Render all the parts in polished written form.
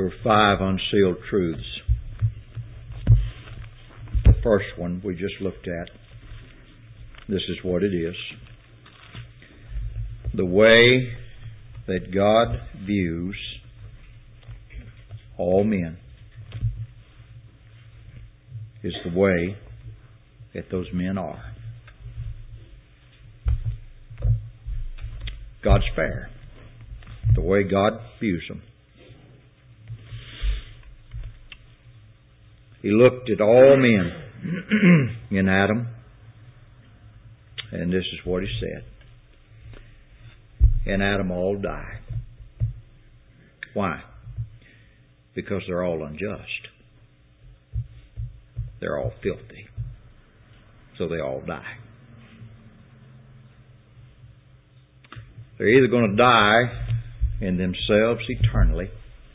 were 5 unsealed truths. The first one we just looked at. This is what it is. The way that God views all men is the way that those men are. God's fair. The way God views them. He looked at all men in Adam, and this is what He said. In Adam all die. Why? Because they're all unjust. They're all filthy. So they all die. They're either going to die in themselves eternally,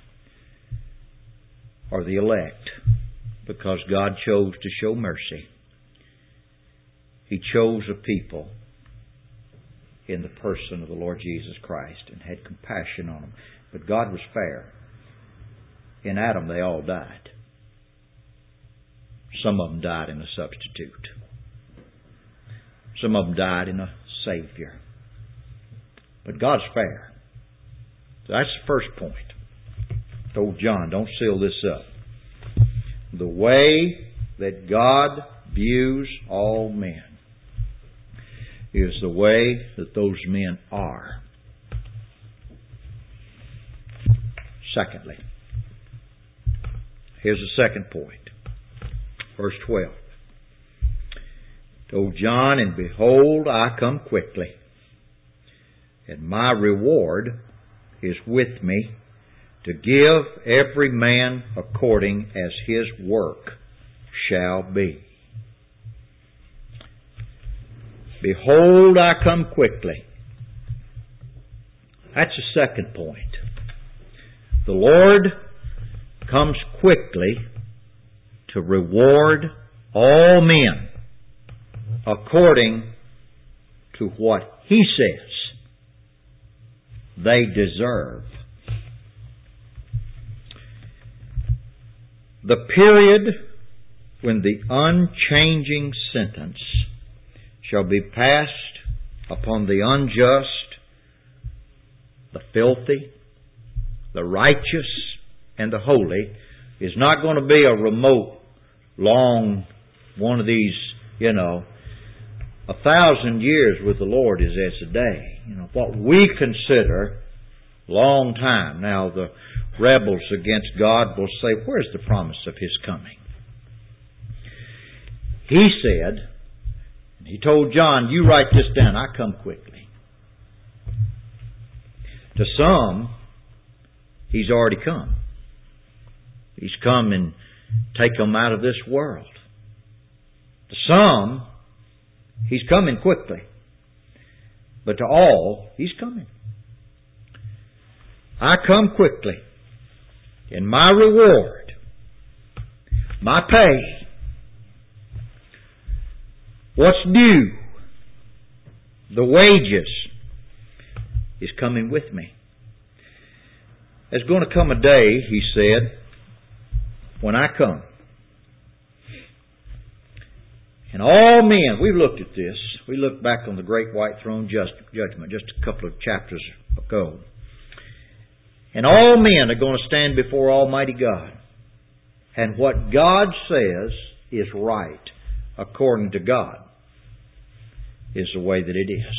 or the elect, because God chose to show mercy. He chose a people in the person of the Lord Jesus Christ and had compassion on them. But God was fair. In Adam they all died. Some of them died in a substitute. Some of them died in a Savior. But God's fair. So that's the first point. I told John, don't seal this up. The way that God views all men is the way that those men are. Secondly, here's the second point. Verse 12. Told John, and behold, I come quickly, and my reward is with me, to give every man according as his work shall be. Behold, I come quickly. That's the second point. The Lord comes quickly to reward all men according to what He says they deserve. The period when the unchanging sentence shall be passed upon the unjust, the filthy, the righteous, and the holy is not going to be a remote, long, one of these, 1,000 years with the Lord is as a day. What we consider long time. Now the rebels against God will say, where's the promise of His coming? He said, and He told John, you write this down, I come quickly. To some, He's already come. He's come and take them out of this world. To some, He's coming quickly. But to all, He's coming. I come quickly, and my reward, my pay, what's due, the wages, is coming with me. There's going to come a day, He said, when I come. And all men, we've looked at this. We looked back on the great white throne judgment just a couple of chapters ago. And all men are going to stand before Almighty God. And what God says is right, according to God, is the way that it is.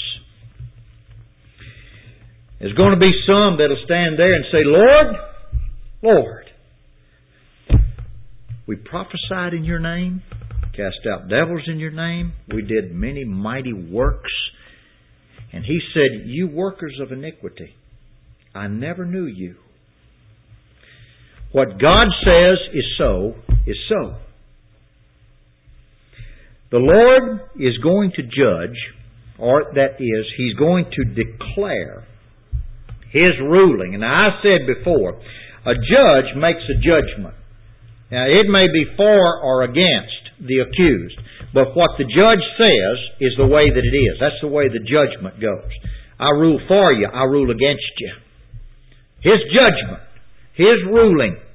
There's going to be some that'll stand there and say, Lord, Lord, we prophesied in Your name, cast out devils in Your name, we did many mighty works. And He said, you workers of iniquity, I never knew you. What God says is so, is so. The Lord is going to judge, or that is, He's going to declare His ruling. And I said before, a judge makes a judgment. Now, it may be for or against the accused, but what the judge says is the way that it is. That's the way the judgment goes. I rule for you, I rule against you. His judgment, His ruling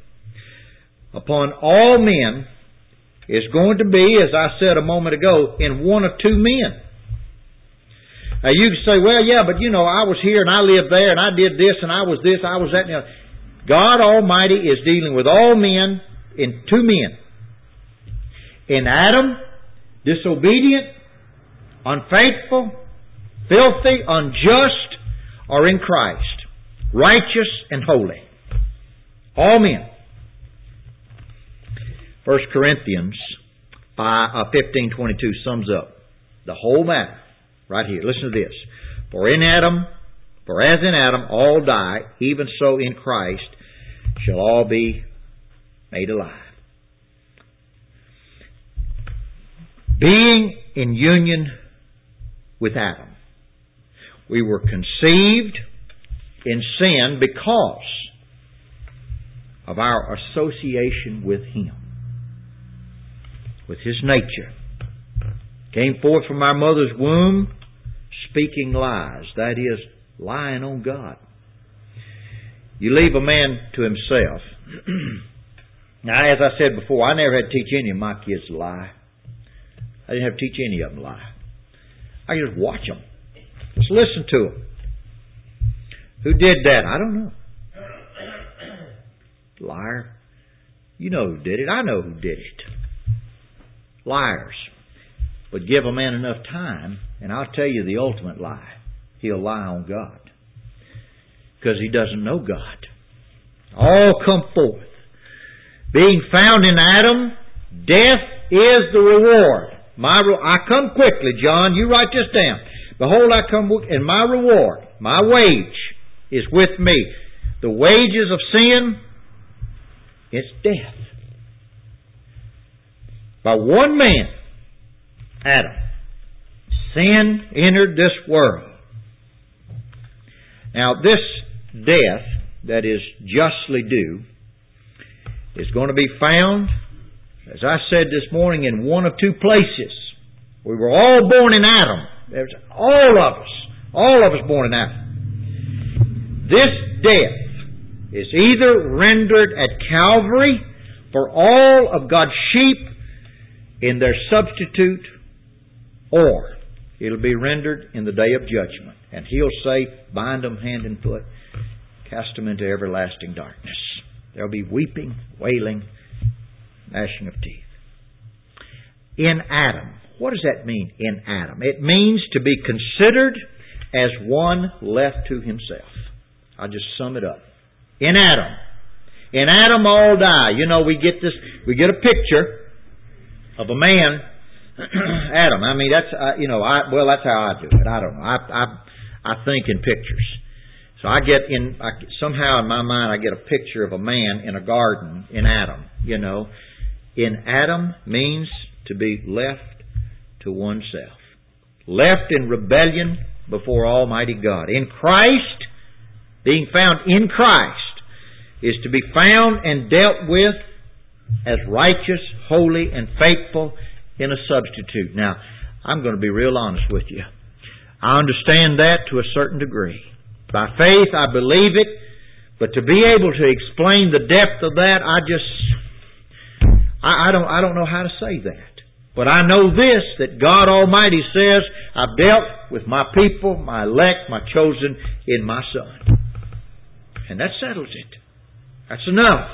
upon all men is going to be, as I said a moment ago, in one of two men. Now you can say, well, yeah, but I was here and I lived there and I did this and I was this, I was that. God Almighty is dealing with all men in two men. In Adam, disobedient, unfaithful, filthy, unjust, or in Christ, righteous and holy. All men. 1 Corinthians 15:22 sums up the whole matter right here. Listen to this. For as in Adam all die, even so in Christ shall all be made alive. Being in union with Adam, we were conceived in sin because of our association with Him, with His nature. Came forth from our mother's womb speaking lies, that is, lying on God. You leave a man to himself. Now, as I said before, I never had to teach any of my kids to lie. I didn't have to teach any of them to lie. I just watch them. Just listen to them. Who did that? I don't know. Liar. You know who did it. I know who did it. Liars. But give a man enough time, and I'll tell you the ultimate lie. He'll lie on God. Because he doesn't know God. All come forth. Being found in Adam, death is the reward. I come quickly, John. You write this down. Behold, I come, and my reward, my wage, is with me. The wages of sin is death. By one man, Adam, sin entered this world. Now, this death that is justly due is going to be found, as I said this morning, in one of two places. We were all born in Adam. There's all of us born in Adam. This death is either rendered at Calvary for all of God's sheep in their substitute, or it'll be rendered in the day of judgment. And He'll say, bind them hand and foot, cast them into everlasting darkness. There'll be weeping, wailing, gnashing of teeth. In Adam. What does that mean, in Adam? It means to be considered as one left to himself. I'll just sum it up. In Adam. In Adam all die. We get a picture of a man, Adam. I mean, that's, that's how I do it. I don't know. I think in pictures. So somehow in my mind I get a picture of a man in a garden in Adam, In Adam means to be left to oneself. Left in rebellion before Almighty God. In Christ, being found in Christ, is to be found and dealt with as righteous, holy, and faithful in a substitute. Now, I'm going to be real honest with you. I understand that to a certain degree. By faith, I believe it, but to be able to explain the depth of that, I don't know how to say that. But I know this, that God Almighty says, I've dealt with my people, my elect, my chosen, in my Son. And that settles it. That's enough.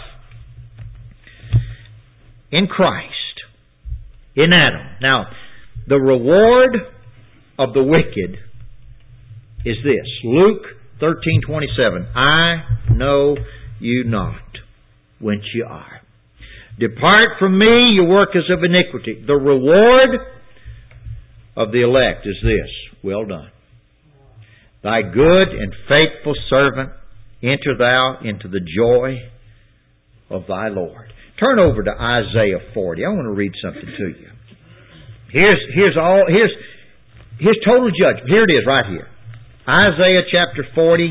In Christ. In Adam. Now, the reward of the wicked is this. Luke 13:27. I know you not whence you are. Depart from me, you workers of iniquity. The reward of the elect is this. Well done. Thy good and faithful servant, enter thou into the joy of thy Lord. Turn over to Isaiah 40. I want to read something to you. Here's total judgment. Here it is right here. Isaiah chapter 40,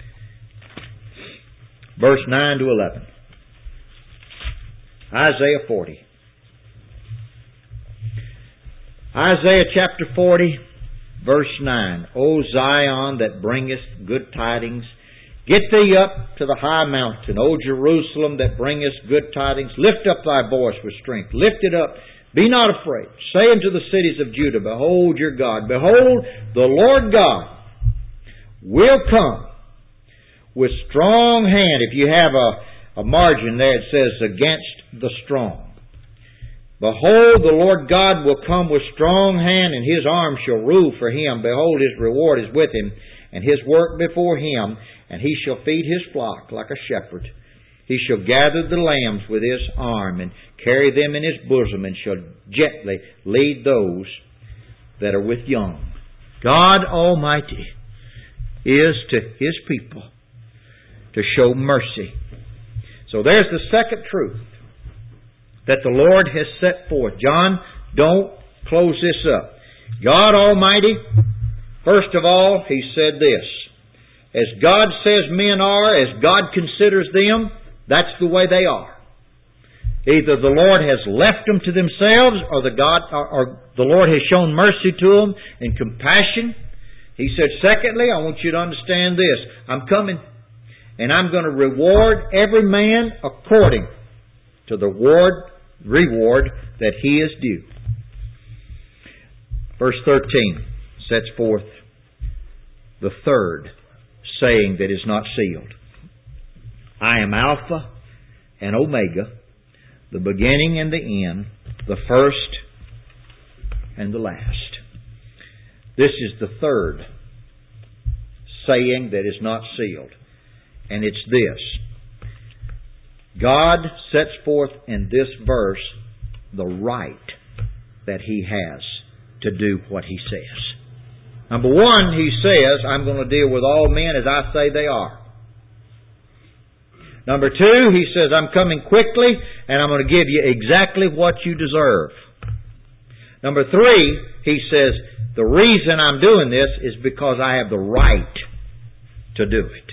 verse 9 to 11. Isaiah 40. Isaiah chapter 40, verse 9. O Zion that bringest good tidings, Get thee up to the high mountain, O Jerusalem, that bringest good tidings. Lift up thy voice with strength. Lift it up. Be not afraid. Say unto the cities of Judah, Behold your God. Behold, the Lord God will come with strong hand. If you have a margin there, it says, against the strong. Behold, the Lord God will come with strong hand, and His arm shall rule for Him. Behold, His reward is with Him, and His work before Him, and He shall feed His flock like a shepherd. He shall gather the lambs with His arm, and carry them in His bosom, and shall gently lead those that are with young. God Almighty is to His people to show mercy. So there's the second truth that the Lord has set forth. John, don't close this up. God Almighty, first of all, He said this. As God says men are, as God considers them, that's the way they are. Either the Lord has left them to themselves, or the Lord has shown mercy to them and compassion. He said, secondly, I want you to understand this. I'm coming, and I'm going to reward every man according to the reward that he is due. Verse 13 sets forth the third saying that is not sealed. I am Alpha and Omega, the beginning and the end, the first and the last. This is the third saying that is not sealed. And it's this. God sets forth in this verse the right that He has to do what He says. Number one, He says, I'm going to deal with all men as I say they are. Number two, He says, I'm coming quickly and I'm going to give you exactly what you deserve. Number three, He says, the reason I'm doing this is because I have the right to do it.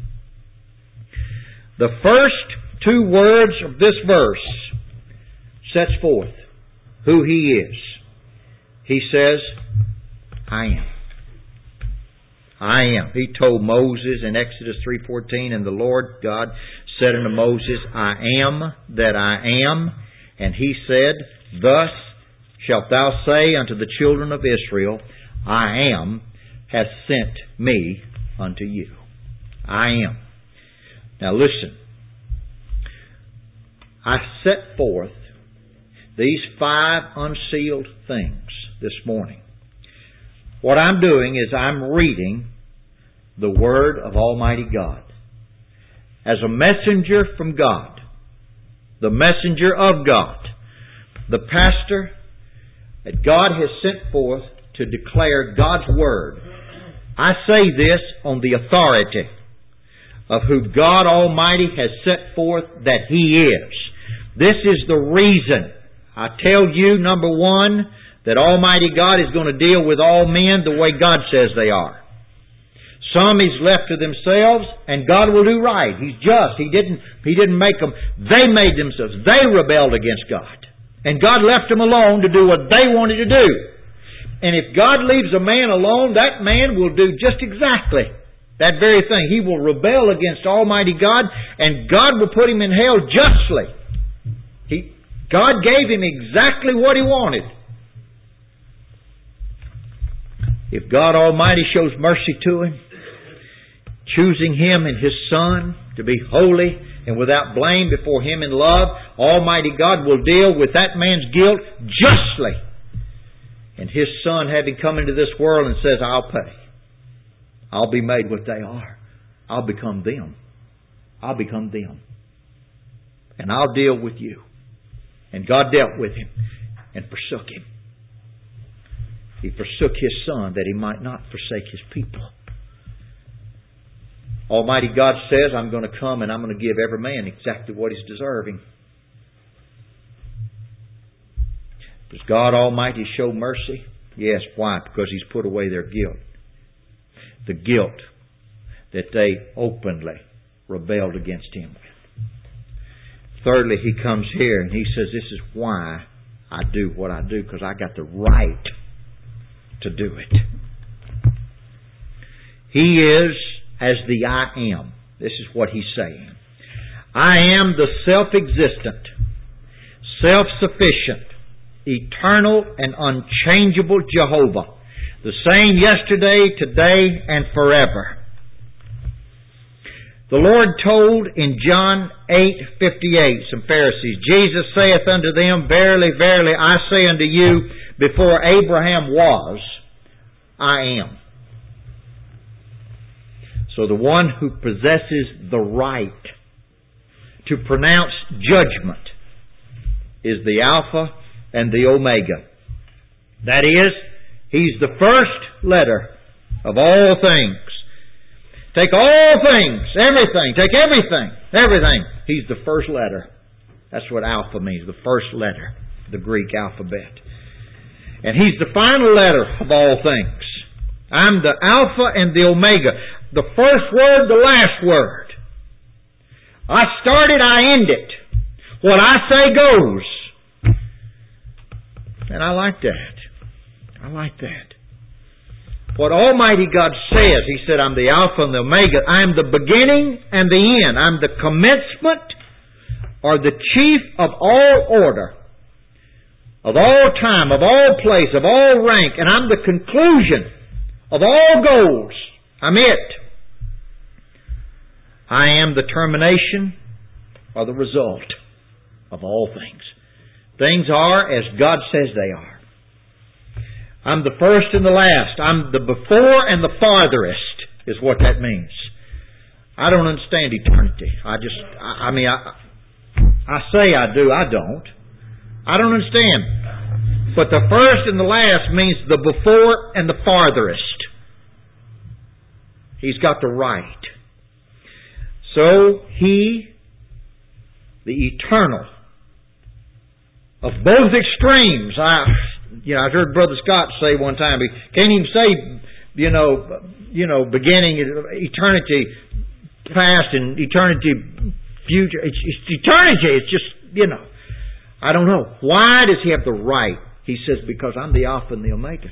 The first two words of this verse sets forth who He is. He says, I am. I am. He told Moses in Exodus 3:14, and the Lord God said unto Moses, I am that I am. And He said, Thus shalt thou say unto the children of Israel, I am, hath sent me unto you. I am. Now listen. I set forth these 5 unsealed things this morning. What I'm doing is I'm reading the Word of Almighty God as a messenger from God, the messenger of God, the pastor that God has sent forth to declare God's Word. I say this on the authority of who God Almighty has set forth that He is. This is the reason I tell you, number one, that Almighty God is going to deal with all men the way God says they are. Some He's left to themselves, and God will do right. He's just. He didn't make them. They made themselves. They rebelled against God. And God left them alone to do what they wanted to do. And if God leaves a man alone, that man will do just exactly that very thing. He will rebel against Almighty God, and God will put him in hell justly. God gave him exactly what He wanted. If God Almighty shows mercy to him, choosing him and His Son to be holy and without blame before Him in love, Almighty God will deal with that man's guilt justly. And His Son, having come into this world, and says, I'll pay. I'll be made what they are. I'll become them. I'll become them. And I'll deal with you. And God dealt with him and forsook him. He forsook His Son that He might not forsake His people. Almighty God says, I'm going to come and I'm going to give every man exactly what he's deserving. Does God Almighty show mercy? Yes. Why? Because He's put away their guilt. The guilt that they openly rebelled against Him with. Thirdly, He comes here and He says, this is why I do what I do, because I got the right to do it. He is as the I am. This is what He's saying. I am the self-existent, self-sufficient, eternal and unchangeable Jehovah, the same yesterday, today, and forever. The Lord told in John 8:58 some Pharisees, Jesus saith unto them, Verily, verily, I say unto you, before Abraham was, I am. So the one who possesses the right to pronounce judgment is the Alpha and the Omega. That is, He's the first letter of all things. Take all things, everything, take everything. He's the first letter. That's what Alpha means, the first letter, the Greek alphabet. And He's the final letter of all things. I'm the Alpha and the Omega. The first word, the last word. I started, I end it. What I say goes. And I like that. I like that. What Almighty God says, He said, I'm the Alpha and the Omega. I'm the beginning and the end. I'm the commencement or the chief of all order, of all time, of all place, of all rank. And I'm the conclusion of all goals. I'm it. I am the termination or the result of all things. Things are as God says they are. I'm the first and the last. I'm the before and the farthest is what that means. I don't understand eternity. I say I do. I don't. I don't understand. But the first and the last means the before and the farthest. He's got the right. So He, the eternal, of both extremes. I heard Brother Scott say one time, he can't even say, beginning, eternity past and eternity future. It's eternity. It's just, I don't know. Why does He have the right? He says, because I'm the Alpha and the Omega.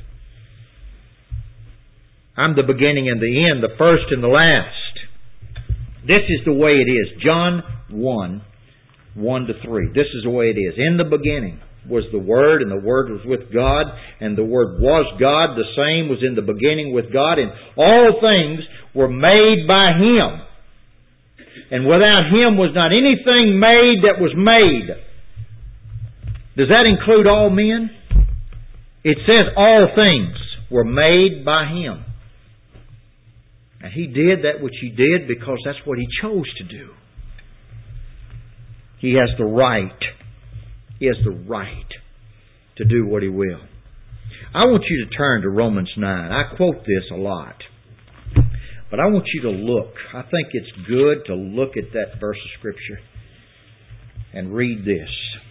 I'm the beginning and the end, the first and the last. This is the way it is. John 1, 1-3. This is the way it is. In the beginning was the Word, and the Word was with God, and the Word was God. The same was in the beginning with God, and all things were made by Him. And without Him was not anything made that was made. Does that include all men? It says all things were made by Him. And He did that which He did because that's what He chose to do. He has the right. He has the right to do what He will. I want you to turn to Romans 9. I quote this a lot. But I want you to look. I think it's good to look at that verse of Scripture and read this.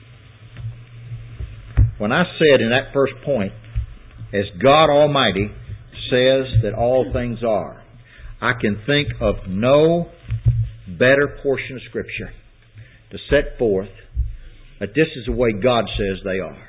When I said in that first point, as God Almighty says that all things are, I can think of no better portion of Scripture to set forth that this is the way God says they are.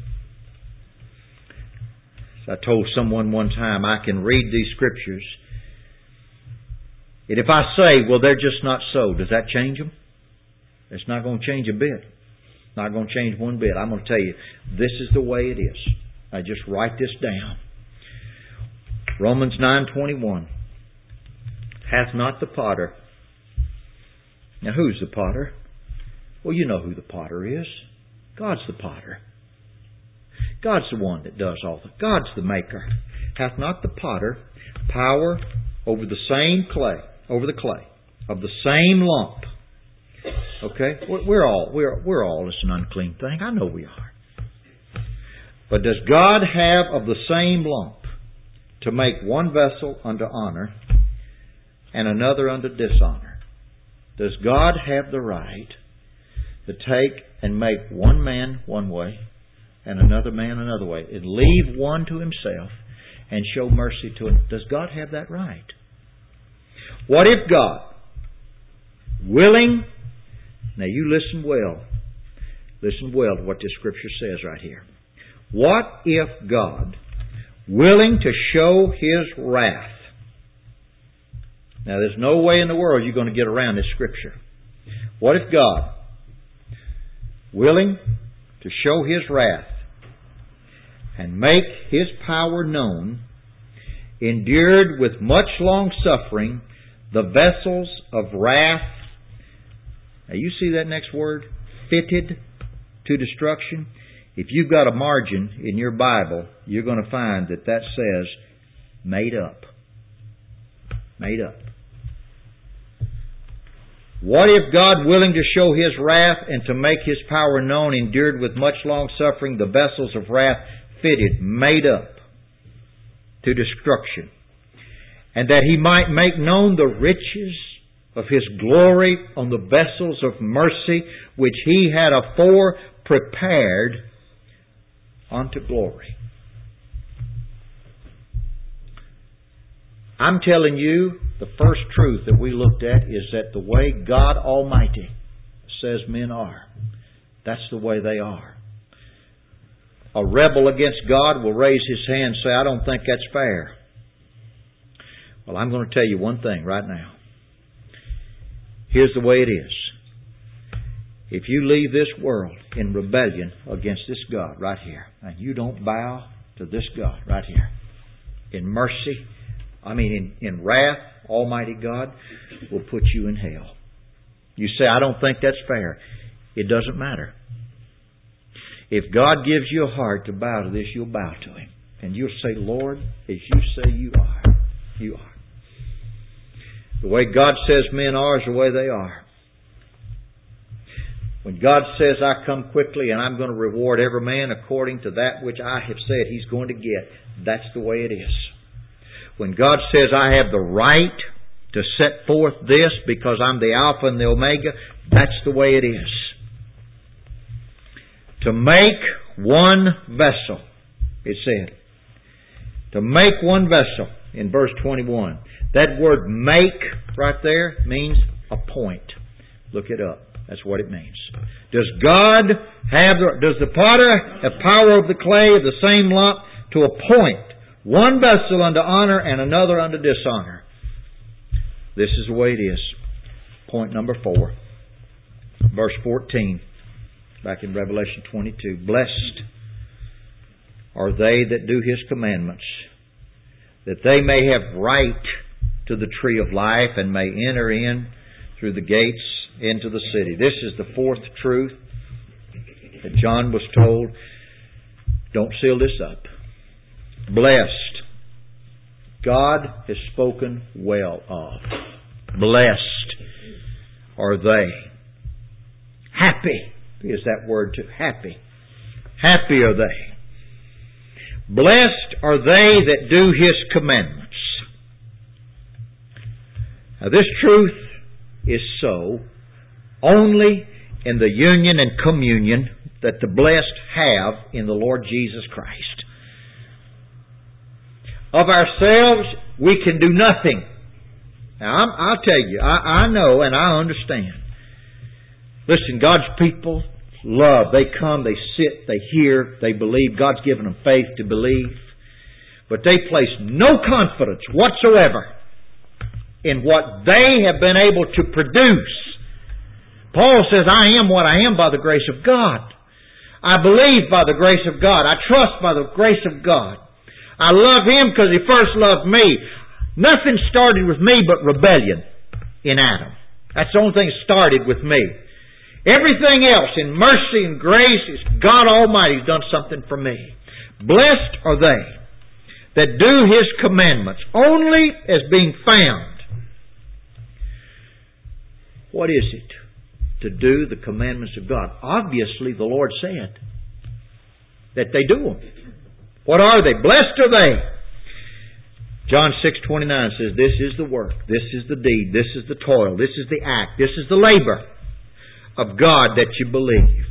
So I told someone one time, I can read these Scriptures, and if I say, well, they're just not so, does that change them? It's not going to change a bit. It's not going to change one bit. I'm going to tell you, this is the way it is. I just write this down. Romans 9:21. Hath not the potter. Now who's the potter? Well, you know who the potter is. God's the potter. God's the one that does all that. God's the maker. Hath not the potter power over the same clay, over the clay, of the same lump? Okay? We're all just an unclean thing. I know we are. But does God have of the same lump to make one vessel unto honor and another unto dishonor? Does God have the right to take and make one man one way and another man another way, and leave one to himself and show mercy to him? Does God have that right? What if God, willing, now you listen well to what this Scripture says right here. What if God, willing to show His wrath Now, there's no way in the world you're going to get around this Scripture. What if God, willing to show His wrath and make His power known, endured with much long suffering the vessels of wrath? Now, you see that next word? Fitted to destruction. If you've got a margin in your Bible, you're going to find that says made up. Made up. What if God, willing to show His wrath and to make His power known, endured with much long suffering the vessels of wrath fitted, made up to destruction, and that He might make known the riches of His glory on the vessels of mercy, which He had afore prepared unto glory. I'm telling you, the first truth that we looked at is that the way God Almighty says men are, that's the way they are. A rebel against God will raise his hand and say, I don't think that's fair. Well, I'm going to tell you one thing right now. Here's the way it is. If you leave this world in rebellion against this God right here, and you don't bow to this God right here, in mercy, in wrath, Almighty God will put you in hell. You say, I don't think that's fair. It doesn't matter. If God gives you a heart to bow to this, you'll bow to Him. And you'll say, Lord, as you say you are, you are. The way God says men are is the way they are. When God says, I come quickly and I'm going to reward every man according to that which I have said he's going to get, that's the way it is. When God says, I have the right to set forth this because I'm the Alpha and the Omega, that's the way it is. To make one vessel, it said. To make one vessel in verse 21. That word make right there means appoint. Look it up. That's what it means. Does the potter have power of the clay of the same lump to appoint one vessel unto honor and another unto dishonor? This is the way it is. Point number 4. Verse 14. Back in Revelation 22. Blessed are they that do His commandments, that they may have right to the tree of life and may enter in through the gates into the city. This is the fourth truth that John was told. Don't seal this up. Blessed. God has spoken well of. Blessed are they. Happy is that word too. Happy. Happy are they. Blessed are they that do His commandments. Now this truth is so only in the union and communion that the blessed have in the Lord Jesus Christ. Of ourselves, we can do nothing. Now, I'll tell you, I know and I understand. Listen, God's people love. They come, they sit, they hear, they believe. God's given them faith to believe. But they place no confidence whatsoever in what they have been able to produce. Paul says, I am what I am by the grace of God. I believe by the grace of God. I trust by the grace of God. I love Him because He first loved me. Nothing started with me but rebellion in Adam. That's the only thing that started with me. Everything else in mercy and grace is God Almighty has done something for me. Blessed are they that do His commandments only as being found. What is it to do the commandments of God? Obviously the Lord said that they do them. What are they? Blessed are they. John 6:29 says, this is the work, this is the deed, this is the toil, this is the act, this is the labor of God that you believe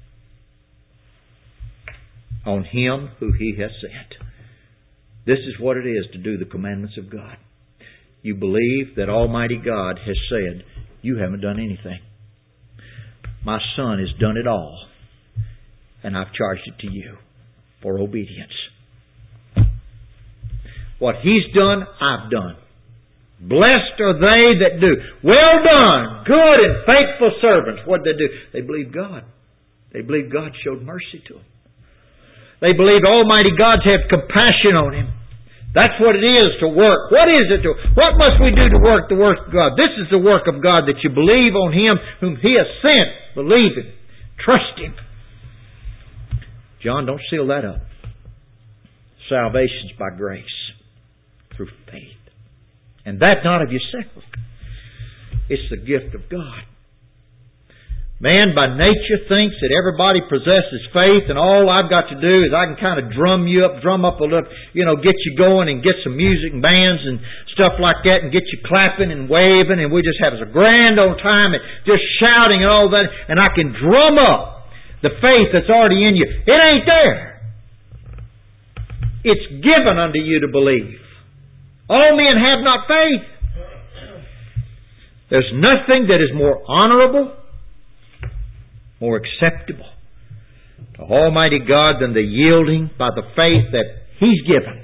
on Him who He has sent. This is what it is to do the commandments of God. You believe that Almighty God has said, you haven't done anything. My Son has done it all, and I've charged it to you for obedience. What He's done, I've done. Blessed are they that do. Well done, good and faithful servants. What did they do? They believed God. They believed God showed mercy to them. They believed Almighty God had compassion on him. That's what it is to work. What is it to? What must we do to work the work of God? This is the work of God, that you believe on Him whom He has sent. Believe Him. Trust Him. John, don't seal that up. Salvation's by grace, through faith. And that not of yourself. It's the gift of God. Man by nature thinks that everybody possesses faith, and all I've got to do is I can kind of drum up a little, get you going and get some music and bands and stuff like that and get you clapping and waving, and we just have a grand old time and just shouting and all that, and I can drum up the faith that's already in you. It ain't there. It's given unto you to believe. All men have not faith. There's nothing that is more honorable, more acceptable to Almighty God than the yielding by the faith that He's given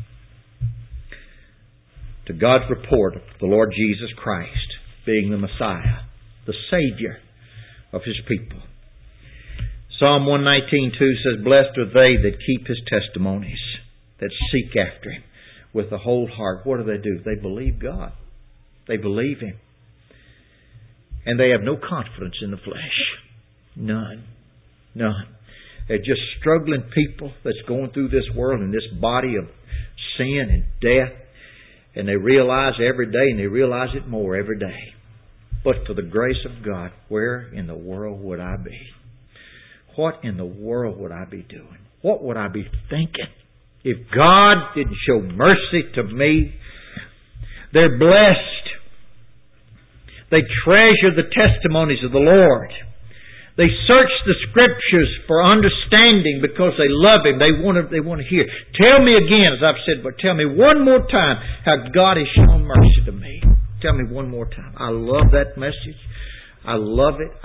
to God's report of the Lord Jesus Christ being the Messiah, the Savior of His people. Psalm 119:2 says, Blessed are they that keep His testimonies, that seek after Him with the whole heart. What do? They believe God. They believe Him. And they have no confidence in the flesh. None. They're just struggling people that's going through this world in this body of sin and death. And they realize every day, and they realize it more every day. But for the grace of God, where in the world would I be? What in the world would I be doing? What would I be thinking if God didn't show mercy to me? They're blessed. They treasure the testimonies of the Lord. They search the Scriptures for understanding because they love Him. They want to hear. Tell me again, as I've said, but tell me one more time how God has shown mercy to me. Tell me one more time. I love that message. I love it.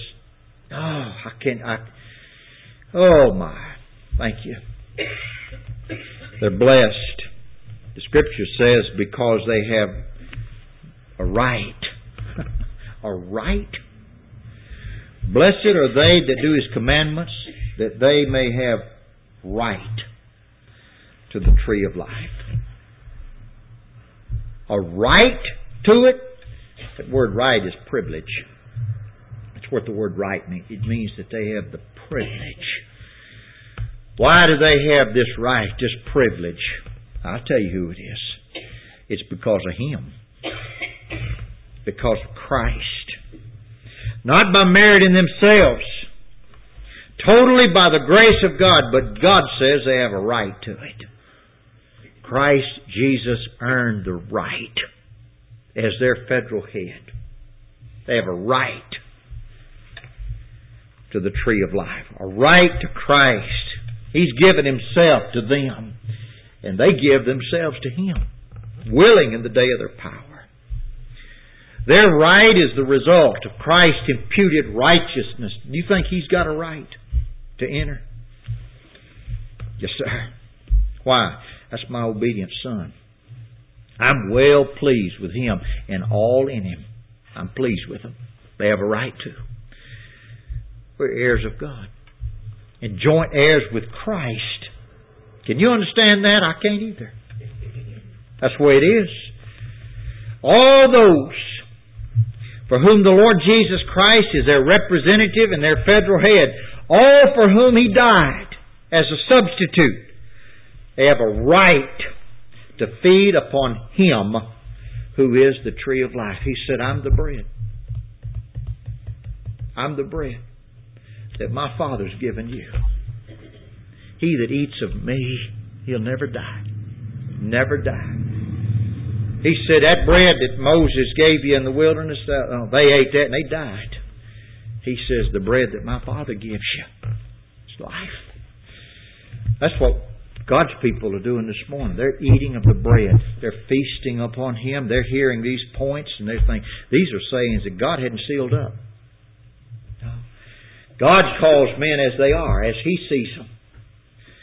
Oh my. Thank you. They're blessed. The Scripture says because they have a right. A right. Blessed are they that do His commandments, that they may have right to the tree of life. A right to it? That word right is privilege. That's what the word right means. It means that they have the privilege. Why do they have this right, this privilege? I'll tell you who it is. It's because of Him. Because of Christ. Not by merit in themselves. Totally by the grace of God. But God says they have a right to it. Christ Jesus earned the right as their federal head. They have a right to the tree of life. A right to Christ. He's given Himself to them. And they give themselves to Him. Willing in the day of their power. Their right is the result of Christ's imputed righteousness. Do you think He's got a right to enter? Yes, sir. Why? That's my obedient Son. I'm well pleased with Him and all in Him. I'm pleased with them. They have a right to. We're heirs of God. And joint heirs with Christ. Can you understand that? I can't either. That's the way it is. All those for whom the Lord Jesus Christ is their representative and their federal head, all for whom He died as a substitute, they have a right to feed upon Him who is the tree of life. He said, I'm the bread. I'm the bread that my Father's given you. He that eats of me, he'll never die. Never die. He said, that bread that Moses gave you in the wilderness, they ate that and they died. He says, the bread that my Father gives you is life. That's what God's people are doing this morning. They're eating of the bread. They're feasting upon Him. They're hearing these points and they're thinking, these are sayings that God hadn't sealed up. God calls men as they are, as He sees them.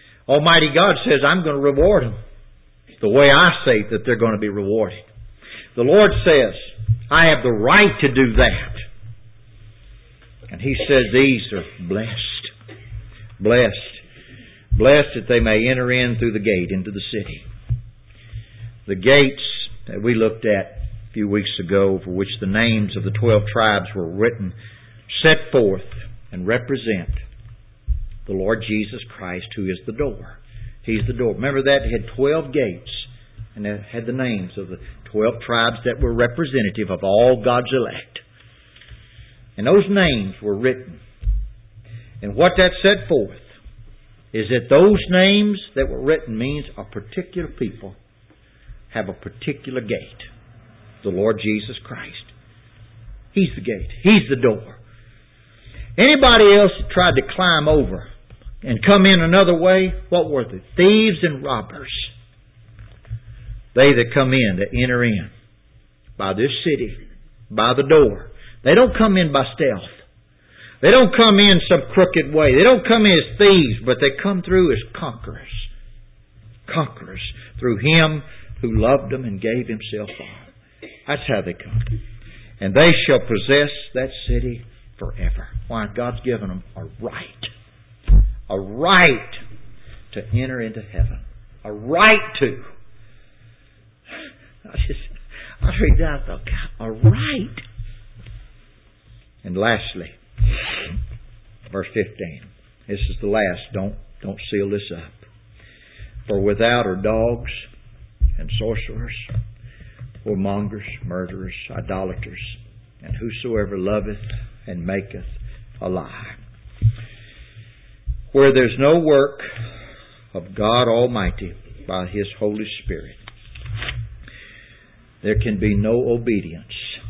Almighty God says, I'm going to reward them the way I say that they're going to be rewarded. The Lord says, I have the right to do that. And He says these are blessed. Blessed. Blessed that they may enter in through the gate into the city. The gates that we looked at a few weeks ago, for which the names of the 12 tribes were written, set forth and represent the Lord Jesus Christ, who is the door. He's the door. Remember that? It had 12 gates, and it had the names of the 12 tribes that were representative of all God's elect. And those names were written. And what that set forth is that those names that were written means a particular people have a particular gate. The Lord Jesus Christ. He's the gate. He's the door. Anybody else that tried to climb over and come in another way, what were they? Thieves and robbers. They that come in, that enter in by this city, by the door. They don't come in by stealth. They don't come in some crooked way. They don't come in as thieves, but they come through as conquerors. Conquerors through Him who loved them and gave Himself on. That's how they come. And they shall possess that city forever. Why? God's given them a right. A right to enter into heaven. A right to. I read that, I thought, God, a right. And lastly, verse 15. This is the last. Don't seal this up. For without are dogs and sorcerers, whoremongers, murderers, idolaters, and whosoever loveth and maketh a lie. Where there's no work of God Almighty by His Holy Spirit, there can be no obedience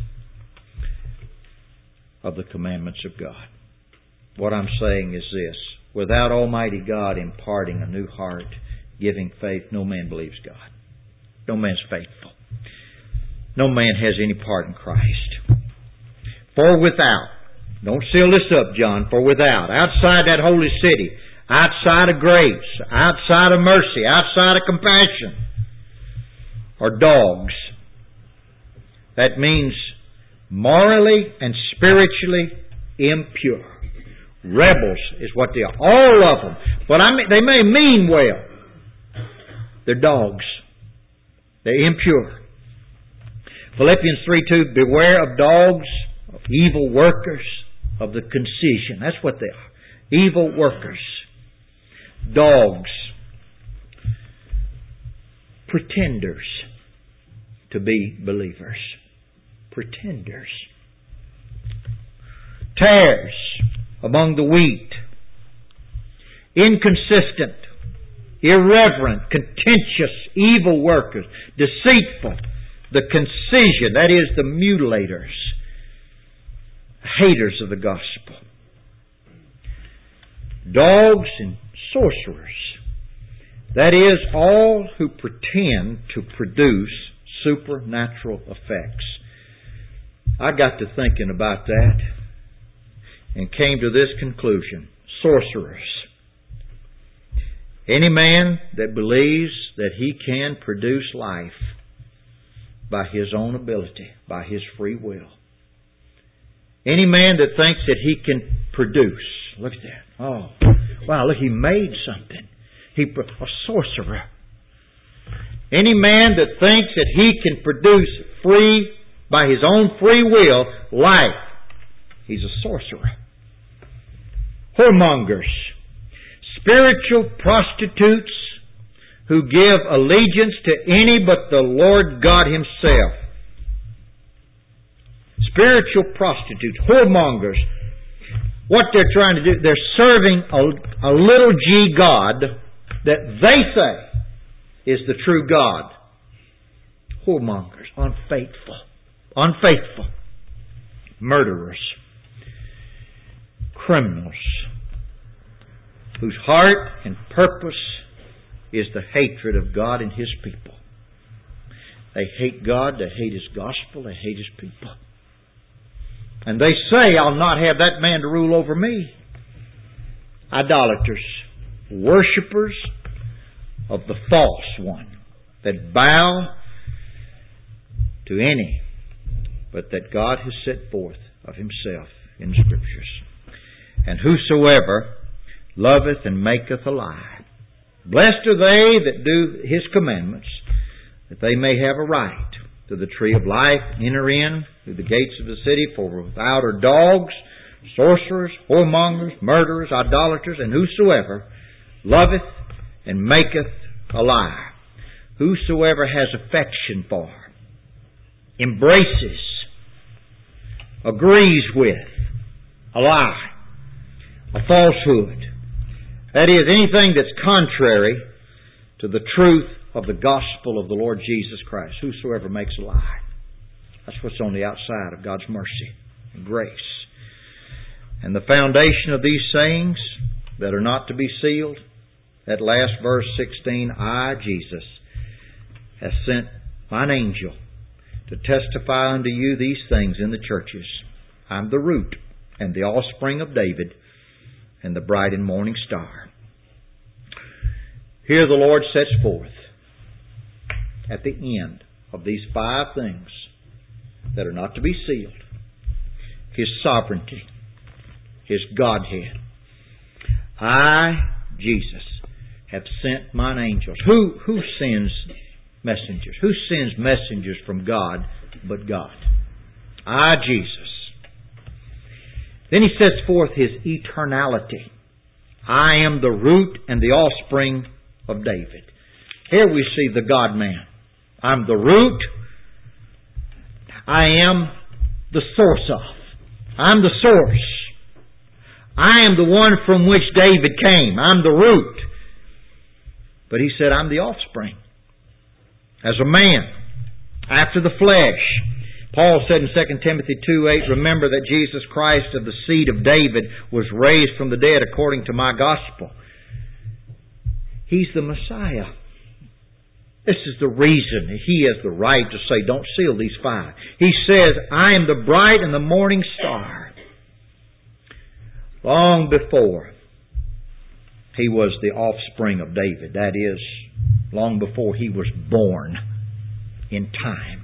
of the commandments of God. What I'm saying is this: without Almighty God imparting a new heart, giving faith, no man believes God. No man's faithful. No man has any part in Christ. For without, don't seal this up, John, for without, outside that holy city, outside of grace, outside of mercy, outside of compassion, are dogs. That means morally and spiritually impure. Rebels is what they are. All of them. But they may mean well. They're dogs. They're impure. Philippians 3:2, beware of dogs, of evil workers, of the concision. That's what they are. Evil workers. Dogs. Pretenders to be believers. Pretenders. Tares among the wheat. Inconsistent. Irreverent. Contentious. Evil workers. Deceitful. The concision. That is the mutilators. Haters of the gospel. Dogs and sorcerers. That is, all who pretend to produce supernatural effects. I got to thinking about that and came to this conclusion. Sorcerers. Any man that believes that he can produce life by his own ability, by his free will. Any man that thinks that he can produce. Look at that. Oh, wow, look, he made something. A sorcerer. Any man that thinks that he can produce by his own free will, life, he's a sorcerer. Whoremongers. Spiritual prostitutes who give allegiance to any but the Lord God Himself. Spiritual prostitutes, whoremongers. What they're trying to do, they're serving a little g God that they say is the true God. Whoremongers, unfaithful, murderers, criminals, whose heart and purpose is the hatred of God and His people. They hate God, they hate His gospel, they hate His people. And they say, I'll not have that man to rule over me. Idolaters, worshippers of the false one, that bow to any, but that God has set forth of Himself in the Scriptures. And whosoever loveth and maketh a lie, blessed are they that do His commandments, that they may have a right to the tree of life, enter in through the gates of the city, for without are dogs, sorcerers, whoremongers, murderers, idolaters, and whosoever loveth and maketh a lie. Whosoever has affection for, embraces, agrees with a lie, a falsehood. That is, anything that's contrary to the truth of the gospel of the Lord Jesus Christ. Whosoever makes a lie. That's what's on the outside of God's mercy and grace. And the foundation of these sayings that are not to be sealed, that last verse 16, I, Jesus, have sent mine angel to testify unto you these things in the churches. I'm the root and the offspring of David and the bright and morning star. Here the Lord sets forth at the end of these 5 things that are not to be sealed, His sovereignty, His Godhead. I, Jesus, have sent mine angels. Who sends messengers? Who sends messengers from God but God? I, Jesus. Then He sets forth His eternality. I am the root and the offspring of David. Here we see the God-man. I'm the root. I am the source of. I'm the source. I am the one from which David came. I'm the root. But He said, I'm the offspring. As a man, after the flesh. Paul said in 2 Timothy 2:8, remember that Jesus Christ of the seed of David was raised from the dead according to my gospel. He's the Messiah. This is the reason He has the right to say, don't seal these 5. He says, I am the bright and the morning star. Long before He was the offspring of David, that is, long before He was born in time,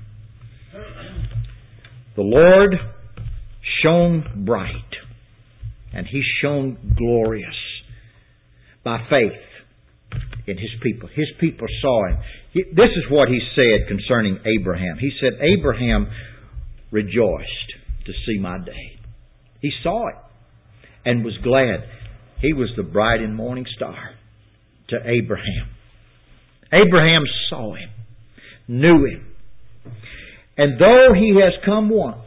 the Lord shone bright, and He shone glorious by faith in His people. His people saw Him. This is what He said concerning Abraham. He said, Abraham rejoiced to see my day. He saw it and was glad. He was the bright and morning star to Abraham. Abraham saw Him, knew Him. And though He has come once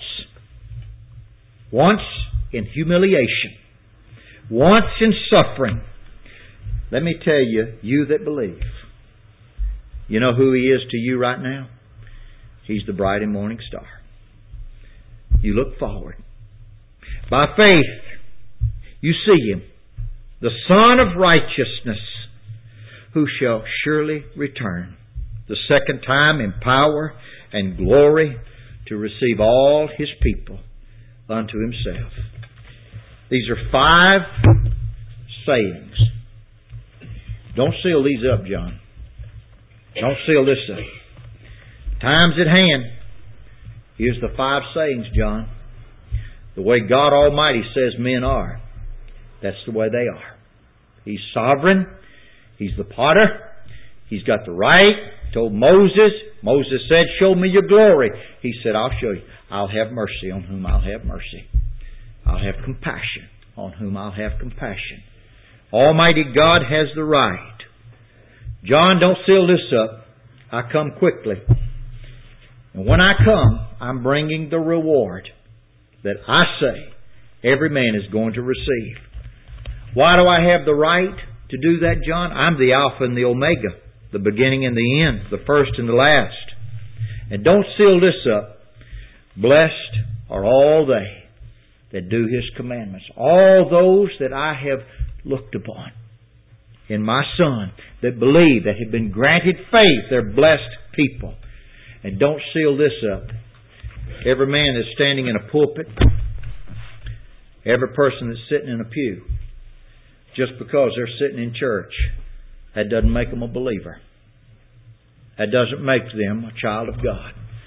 in humiliation, once in suffering, let me tell you, you that believe, you know who He is to you right now? He's the bright and morning star. You look forward. By faith, you see Him, the Son of righteousness, who shall surely return the second time in power and glory to receive all His people unto Himself. These are 5 sayings. Don't seal these up, John. Don't seal this up. Time's at hand. Here's the 5 sayings, John. The way God Almighty says men are, that's the way they are. He's sovereign. He's the potter. He's got the right. Told Moses. Moses said, show me your glory. He said, I'll show you. I'll have mercy on whom I'll have mercy. I'll have compassion on whom I'll have compassion. Almighty God has the right. John, don't seal this up. I come quickly. And when I come, I'm bringing the reward that I say every man is going to receive. Why do I have the right to do that, John? I'm the Alpha and the Omega, the beginning and the end, the first and the last. And don't seal this up. Blessed are all they that do His commandments. All those that I have looked upon in my Son, that believe, that have been granted faith, they're blessed people. And don't seal this up. Every man that's standing in a pulpit, every person that's sitting in a pew, just because they're sitting in church, that doesn't make them a believer. That doesn't make them a child of God.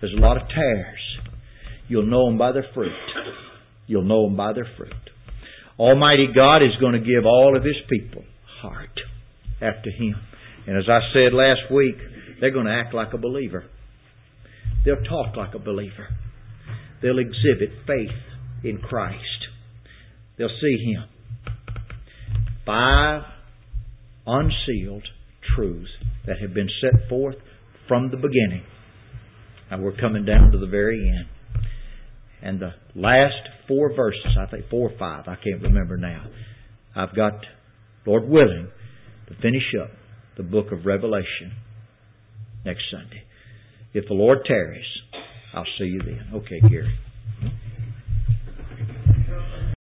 There's a lot of tares. You'll know them by their fruit. You'll know them by their fruit. Almighty God is going to give all of His people heart after Him. And as I said last week, they're going to act like a believer. They'll talk like a believer. They'll exhibit faith in Christ. They'll see Him. 5 unsealed truths that have been set forth from the beginning. And we're coming down to the very end. And the last 4 verses, I think 4 or 5, I can't remember now. I've got, Lord willing, to finish up the book of Revelation next Sunday. If the Lord tarries, I'll see you then. Okay, Gary.